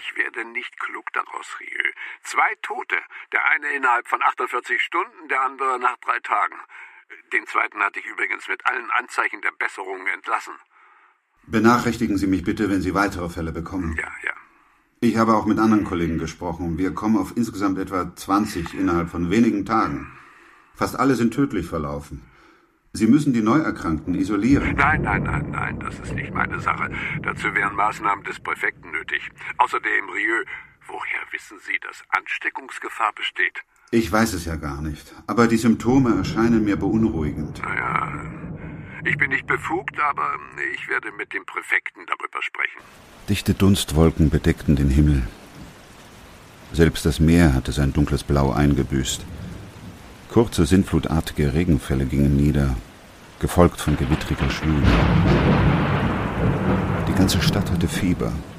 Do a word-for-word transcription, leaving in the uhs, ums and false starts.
Ich werde nicht klug daraus, Rieu. Zwei Tote. Der eine innerhalb von achtundvierzig Stunden, der andere nach drei Tagen. Den zweiten hatte ich übrigens mit allen Anzeichen der Besserung entlassen. Benachrichtigen Sie mich bitte, wenn Sie weitere Fälle bekommen. Ja, ja. Ich habe auch mit anderen Kollegen gesprochen. Wir kommen auf insgesamt etwa zwanzig innerhalb von wenigen Tagen. Fast alle sind tödlich verlaufen. Sie müssen die Neuerkrankten isolieren. Nein, nein, nein, nein, das ist nicht meine Sache. Dazu wären Maßnahmen des Präfekten nötig. Außerdem, Rieu, woher wissen Sie, dass Ansteckungsgefahr besteht? Ich weiß es ja gar nicht. Aber die Symptome erscheinen mir beunruhigend. Naja, ich bin nicht befugt, aber ich werde mit dem Präfekten darüber sprechen. Dichte Dunstwolken bedeckten den Himmel. Selbst das Meer hatte sein dunkles Blau eingebüßt. Kurze, sintflutartige Regenfälle gingen nieder, gefolgt von gewittriger Schwüle. Die ganze Stadt hatte Fieber.